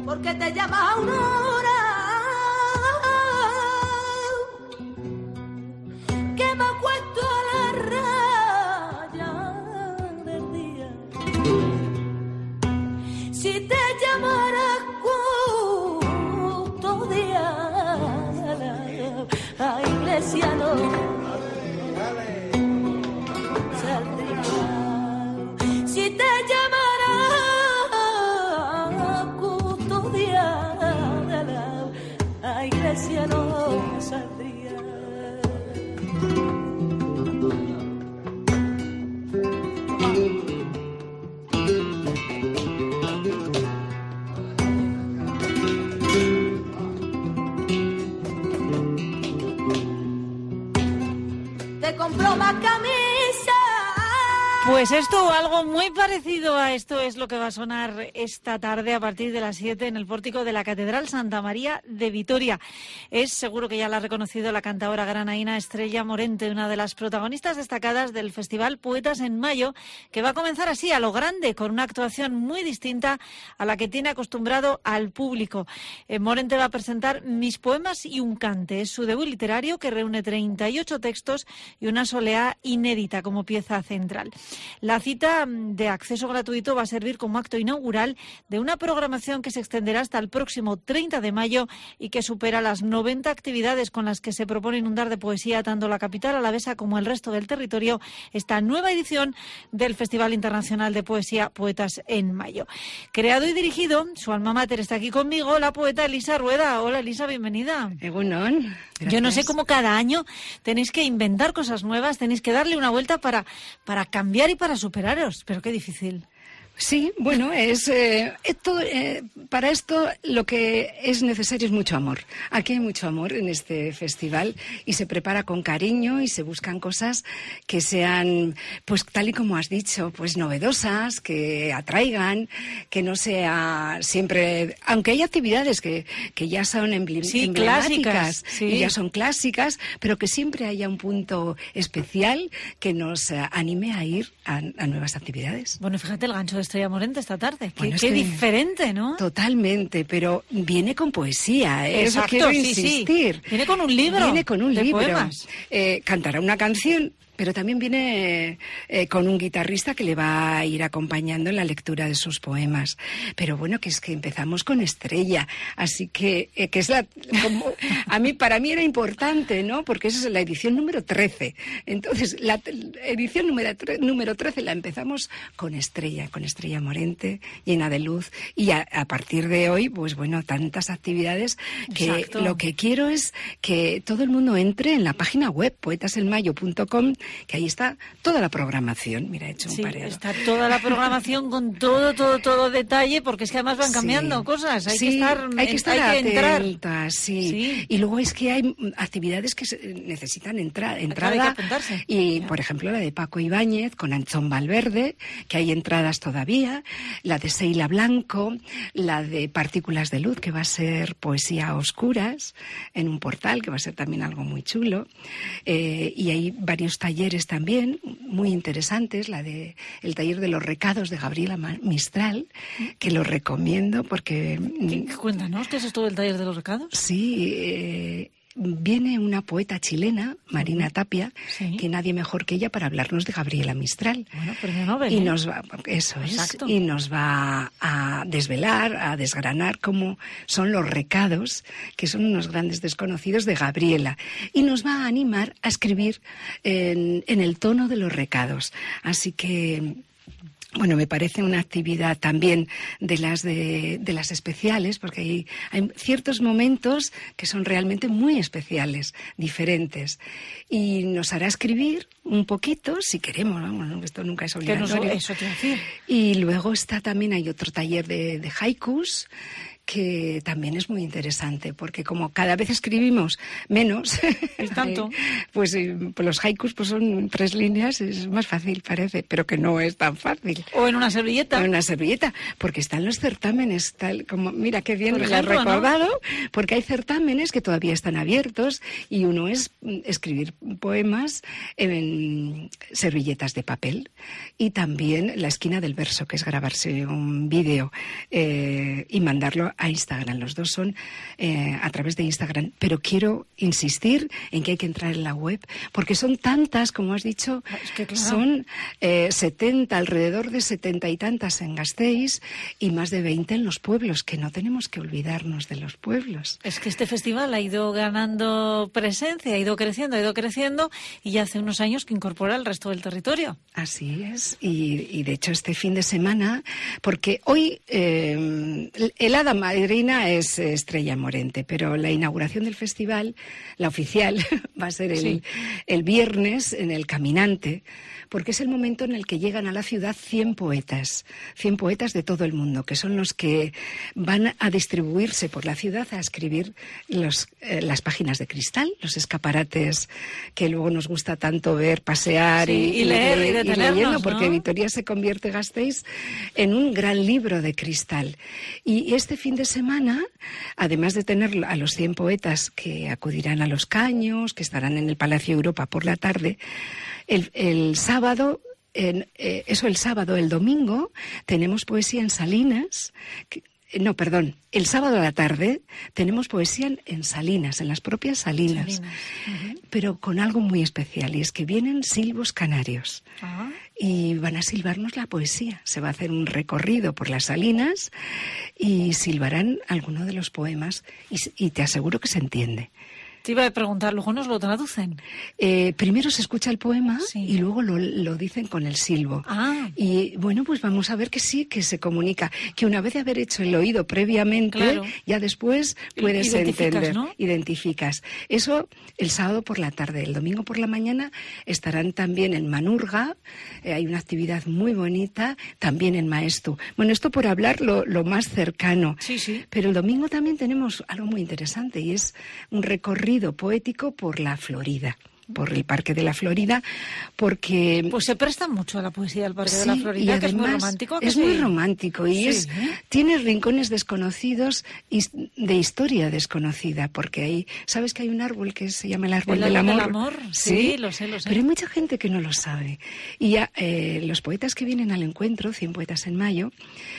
porque te llama Aurora, que me acuesto a la raya del día. Si te llamara custodia, a iglesia no saldría. Si te llamara custodia, a iglesia no saldría. Te compró más camisa. Pues esto, algo muy parecido a esto es lo que va a sonar esta tarde a partir de las 7 en el pórtico de la Catedral Santa María de Vitoria. Es seguro que ya la ha reconocido la cantadora granaína Estrella Morente, una de las protagonistas destacadas del Festival Poetas en Mayo, que va a comenzar así a lo grande, con una actuación muy distinta a la que tiene acostumbrado al público. Morente va a presentar Mis poemas y un cante. Es su debut literario, que reúne 38 textos y una soleá inédita como pieza central. La cita de acceso gratuito va a servir como acto inaugural de una programación que se extenderá hasta el próximo 30 de mayo y que supera las 90 actividades con las que se propone inundar de poesía tanto la capital alavesa como el resto del territorio esta nueva edición del Festival Internacional de Poesía Poetas en Mayo. Creado y dirigido, su alma mater está aquí conmigo, la poeta Elisa Rueda. Hola Elisa, bienvenida. Egunon. Yo no sé cómo cada año tenéis que inventar cosas nuevas, tenéis que darle una vuelta para cambiar y para superaros, pero qué difícil. Sí, bueno, para esto lo que es necesario es mucho amor. Aquí hay mucho amor en este festival y se prepara con cariño y se buscan cosas que sean, pues tal y como has dicho, pues novedosas, que atraigan, que no sea siempre, aunque hay actividades que ya son emblemáticas, clásicas, sí. Y ya son clásicas, pero que siempre haya un punto especial que nos anime a ir a nuevas actividades. Bueno, fíjate el gancho de Estrella Morente esta tarde. Bueno, qué diferente, ¿no? Totalmente, pero viene con poesía, ¿eh? Exacto, Eso quiero sí, insistir. Sí. Viene con un libro. Viene con un libro. Poemas. Cantará una canción, pero también viene con un guitarrista que le va a ir acompañando en la lectura de sus poemas. Pero bueno, que es que empezamos con Estrella, así que es para mí era importante, ¿no? Porque esa es la edición número 13. Entonces, la edición número 13 la empezamos con Estrella Morente, llena de luz, y a partir de hoy, pues bueno, tantas actividades que Exacto. Lo que quiero es que todo el mundo entre en la página web poetasenmayo.com, que ahí está toda la programación. Mira, he hecho un pareo. Está toda la programación con todo detalle, porque es que además van cambiando cosas. Hay que estar atentas, sí. Y luego es que hay actividades que necesitan entrada. Hay que apuntarse. Y, por ejemplo, la de Paco Ibáñez con Anchón Valverde, que hay entradas todavía. La de Seila Blanco, la de Partículas de Luz, que va a ser poesía a oscuras, en un portal, que va a ser también algo muy chulo. Y hay varios talleres también muy interesantes, el taller de los recados de Gabriela Mistral, que lo recomiendo porque... Cuéntanos, ¿qué es esto del taller de los recados? Sí, viene una poeta chilena, Marina Tapia, sí. que nadie mejor que ella para hablarnos de Gabriela Mistral. Bueno, premio Nobel. Y nos va, eso Exacto. es, y nos va a desvelar, a desgranar cómo son los recados, que son unos grandes desconocidos de Gabriela, y nos va a animar a escribir en el tono de los recados. Así que... Bueno, me parece una actividad también de las especiales, porque hay ciertos momentos que son realmente muy especiales, diferentes. Y nos hará escribir un poquito, si queremos, vamos, esto nunca es obligatorio. Eso te decir. Y luego hay otro taller de haikus, que también es muy interesante, porque como cada vez escribimos menos, tanto. pues los haikus pues son 3 líneas, es más fácil, parece, pero que no es tan fácil. O en una servilleta. O en una servilleta, porque están los certámenes, tal como, mira qué bien lo has recordado, ¿no? Porque hay certámenes que todavía están abiertos y uno es escribir poemas en servilletas de papel, y también la esquina del verso, que es grabarse un vídeo y mandarlo a Instagram. Los dos son a través de Instagram. Pero quiero insistir en que hay que entrar en la web, porque son tantas, como has dicho, es que, claro, son 70, alrededor de 70 y tantas en Gasteiz y más de 20 en los pueblos, que no tenemos que olvidarnos de los pueblos. Es que este festival ha ido ganando presencia, ha ido creciendo y ya hace unos años que incorpora el resto del territorio. Así es, y de hecho este fin de semana, porque hoy el hada madrina es Estrella Morente, pero la inauguración del festival, la oficial, va a ser el viernes en el Caminante, porque es el momento en el que llegan a la ciudad 100 poetas de todo el mundo, que son los que van a distribuirse por la ciudad a escribir las páginas de cristal, los escaparates que luego nos gusta tanto ver, pasear y leer y leyendo, ¿no? porque Vitoria se convierte, Gasteiz, en un gran libro de cristal. Y este fin de semana, además de tener a los 100 poetas que acudirán a los caños, que estarán en el Palacio Europa por la tarde, el sábado, el domingo tenemos poesía en Salinas. El sábado a la tarde tenemos poesía en Salinas, en las propias Salinas. Uh-huh. Pero con algo muy especial, y es que vienen silbos canarios. Uh-huh. Y van a silbarnos la poesía. Se va a hacer un recorrido por las Salinas y silbarán alguno de los poemas y te aseguro que se entiende. Te iba a preguntar, ¿luego nos lo traducen? Primero se escucha el poema, sí, y luego lo dicen con el silbo. Ah. Y bueno, pues vamos a ver que sí, que se comunica. Que una vez de haber hecho el oído previamente, claro, ya después puedes entender. ¿No? Identificas. Eso el sábado por la tarde. El domingo por la mañana estarán también en Manurga. Hay una actividad muy bonita, también en Maestu. Bueno, esto por hablar lo más cercano. Sí, sí. Pero el domingo también tenemos algo muy interesante, y es un recorrido poético por la Florida, por el Parque de la Florida, porque... Pues se presta mucho a la poesía del Parque de la Florida, y que es muy romántico. Es muy romántico y tiene rincones desconocidos y de historia desconocida, porque ahí, ¿sabes que hay un árbol que se llama el árbol del amor? Sí, lo sé. Pero hay mucha gente que no lo sabe. Y ya los poetas que vienen al encuentro, 100 poetas en mayo,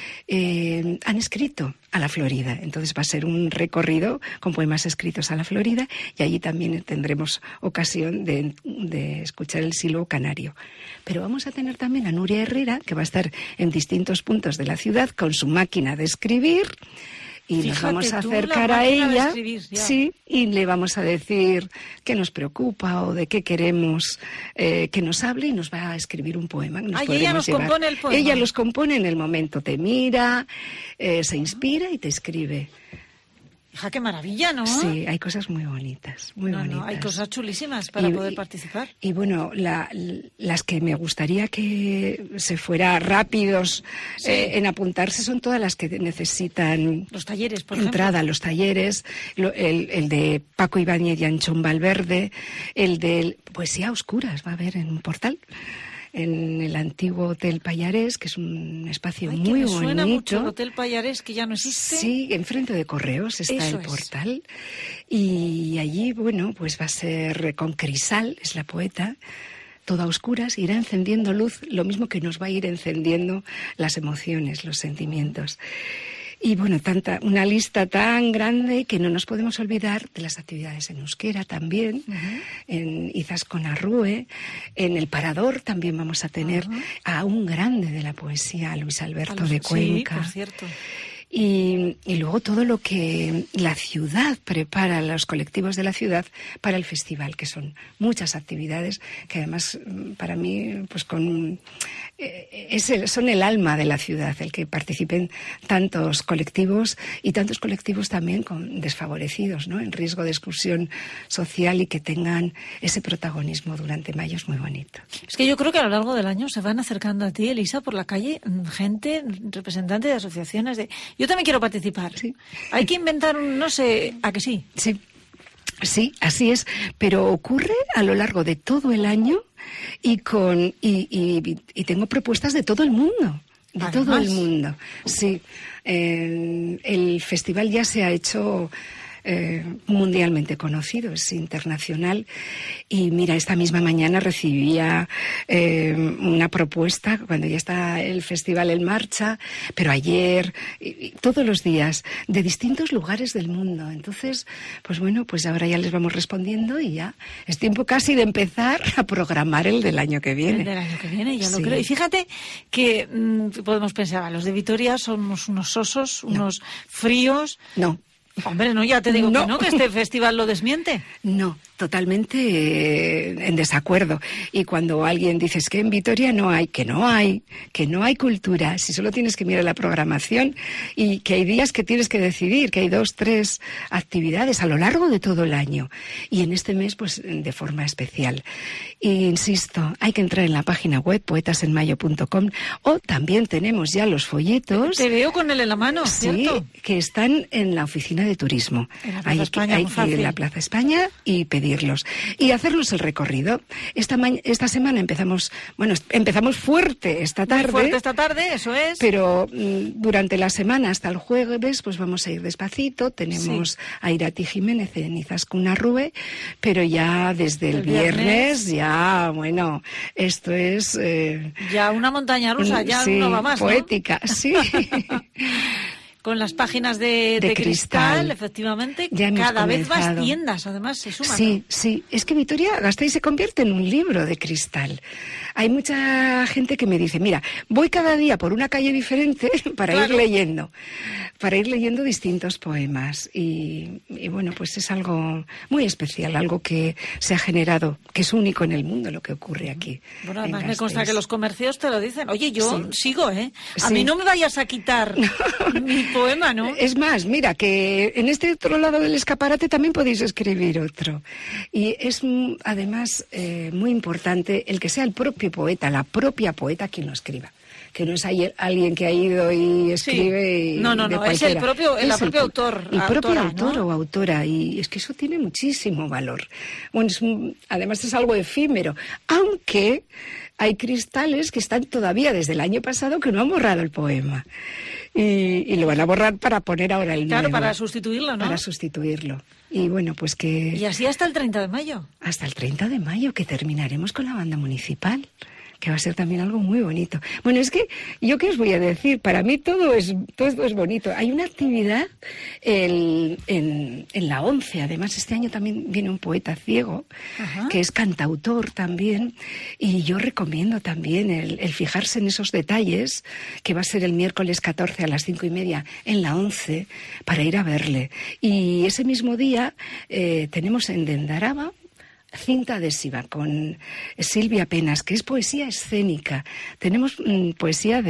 han escrito a la Florida. Entonces va a ser un recorrido con poemas escritos a la Florida, y allí también tendremos ocasión de escuchar el silbo canario. Pero vamos a tener también a Nuria Herrera, que va a estar en distintos puntos de la ciudad con su máquina de escribir. Y nos vamos a acercar a ella, sí, y le vamos a decir qué nos preocupa o de qué queremos que nos hable, y nos va a escribir un poema. Ella nos compone el poema. Ella los compone en el momento, te mira, se inspira y te escribe. Hija, qué maravilla, ¿no? Sí, hay cosas muy bonitas, muy bonitas. No, hay cosas chulísimas para poder participar. Y bueno, las que me gustaría que se fuera rápidos en apuntarse son todas las que necesitan... Los talleres, por entrada, ejemplo. Los talleres, el de Paco Ibáñez y Anchón Valverde, el de Poesía a Oscuras, va a haber en un portal, en el antiguo Hotel Payarés, que es un espacio muy bonito. Suena mucho el Hotel Payarés, que ya no existe. Sí, enfrente de Correos está el portal. Y allí, bueno, pues va a ser con Crisal, es la poeta, toda a oscuras, irá encendiendo luz, lo mismo que nos va a ir encendiendo las emociones, los sentimientos. Y bueno, una lista tan grande que no nos podemos olvidar de las actividades en euskera también, en Izaskun-Arrue, en el Parador también vamos a tener a un grande de la poesía, a Luis Alberto de Cuenca. Sí, por cierto. Y luego todo lo que la ciudad prepara, los colectivos de la ciudad, para el festival, que son muchas actividades que además para mí pues son el alma de la ciudad, el que participen tantos colectivos, y tantos colectivos también desfavorecidos, ¿no?, en riesgo de exclusión social, y que tengan ese protagonismo durante mayo. Es muy bonito. Es que yo creo que a lo largo del año se van acercando a ti, Elisa, por la calle, gente, representante de asociaciones de... Yo también quiero participar. Sí. Hay que inventar no sé, ¿a que sí? Sí, así es, pero ocurre a lo largo de todo el año y tengo propuestas de todo el mundo. Todo el mundo, sí. El festival ya se ha hecho mundialmente conocido, es internacional. Y mira, esta misma mañana recibía una propuesta, cuando ya está el festival en marcha, pero ayer, y todos los días, de distintos lugares del mundo. Entonces, pues bueno, pues ahora ya les vamos respondiendo y ya es tiempo casi de empezar a programar el del año que viene. El del año que viene, ya Sí. lo creo. Y fíjate que podemos pensar, los de Vitoria somos unos osos, unos fríos. No. Hombre, no, ya te digo No. que no, que este festival lo desmiente. No, totalmente en desacuerdo. Y cuando alguien dice es que en Vitoria no hay cultura, si solo tienes que mirar la programación y que hay días que tienes que decidir, que hay 2, 3 actividades a lo largo de todo el año. Y en este mes, pues de forma especial. E insisto, hay que entrar en la página web poetasenmayo.com o también tenemos ya los folletos. Te veo con él en la mano, Sí, ¿cierto? que están en la oficina de turismo. En la Plaza España, hay muy que ir fácil. a la Plaza España y pedirlos. Y hacerlos el recorrido. Esta semana empezamos fuerte esta Muy tarde. fuerte esta tarde, eso es. Pero durante la semana hasta el jueves pues vamos a ir despacito. Tenemos a Irati Jiménez en Izaskun Arrue, pero ya desde el viernes ya, bueno, esto es... Ya una montaña rusa, ya sí, no va más, ¿no? poética, sí. Con las páginas de cristal, efectivamente, Ya hemos cada vez comenzado. más tiendas, además, se suman. Sí, sí. Es que Vitoria-Gasteiz se convierte en un libro de cristal. Hay mucha gente que me dice, mira, voy cada día por una calle diferente para ir leyendo distintos poemas. Y bueno, pues es algo muy especial, algo que se ha generado, que es único en el mundo lo que ocurre aquí. Bueno, en además me consta Gasteiz. que los comercios te lo dicen. Oye, yo sigo, ¿eh? A Sí. mí no me vayas a quitar mi poema, ¿no? Es más, mira, que en este otro lado del escaparate también podéis escribir otro. Y es además muy importante el que sea el propio poeta, la propia poeta quien lo escriba. Que no es alguien que ha ido y escribe. Sí. No, de es el cualquiera. propio Es propio autor. El propio autora, autor ¿no? o autora. Y es que eso tiene muchísimo valor. Bueno, además es algo efímero. Aunque hay cristales que están todavía desde el año pasado que no han borrado el poema. Y lo van a borrar para poner ahora el Claro, nuevo. para sustituirlo, ¿no? Para sustituirlo. Y bueno, pues que... Y así hasta el 30 de mayo. Hasta el 30 de mayo, que terminaremos con la banda municipal, que va a ser también algo muy bonito. Bueno, es que, ¿yo qué os voy a decir? Para mí todo es bonito. Hay una actividad en la 11, además este año también viene un poeta ciego, Ajá. que es cantautor también, y yo recomiendo también el fijarse en esos detalles, que va a ser el miércoles 14 a las 5:30 en la 11, para ir a verle. Y ese mismo día tenemos en Dendaraba cinta adhesiva con Silvia Penas, que es poesía escénica. Tenemos poesía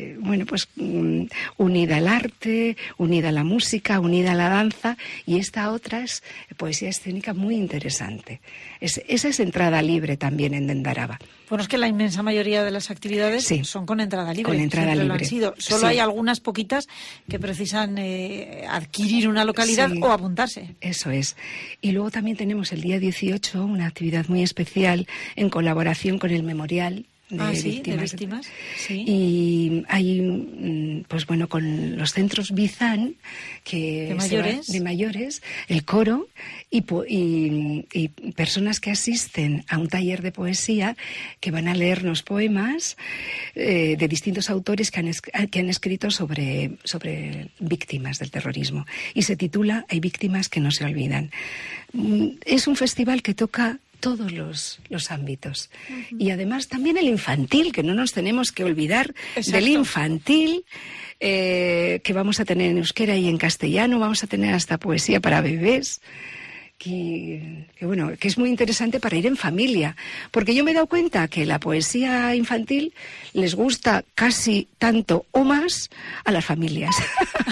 unida al arte, unida a la música, unida a la danza, y esta otra es poesía escénica muy interesante. Esa es entrada libre también en Dendaraba. Bueno, es que la inmensa mayoría de las actividades Sí. son con entrada libre. Con entrada Siempre lo han libre. sido. Solo Sí. hay algunas poquitas que precisan adquirir una localidad Sí. o apuntarse. Eso es. Y luego también tenemos el día 18 una actividad muy especial en colaboración con el Memorial de Víctimas. Sí. Y hay, pues bueno, con los centros Bizán, que de mayores, el coro y personas que asisten a un taller de poesía que van a leernos poemas de distintos autores que han escrito sobre víctimas del terrorismo. Y se titula Hay víctimas que no se olvidan. Es un festival que toca todos los ámbitos. Uh-huh. Y además también el infantil, que no nos tenemos que olvidar. Exacto. Del infantil, que vamos a tener en euskera y en castellano, vamos a tener hasta poesía para bebés, que es muy interesante para ir en familia, porque yo me he dado cuenta que la poesía infantil les gusta casi tanto o más a las familias.